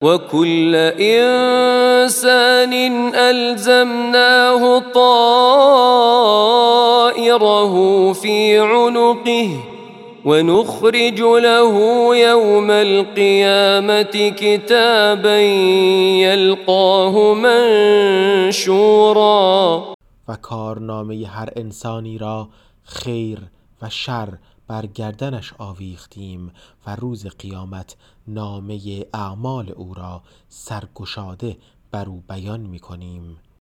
وكل إنسان ألزمناه طائره في عنقه ونخرج له يوم القيامة كتابا يلقاه منشورا. و کارنامه هر انسانی را خیر و شر بر گردنش آویختیم و روز قیامت نامه اعمال او را سرگشاده بر او بیان می کنیم.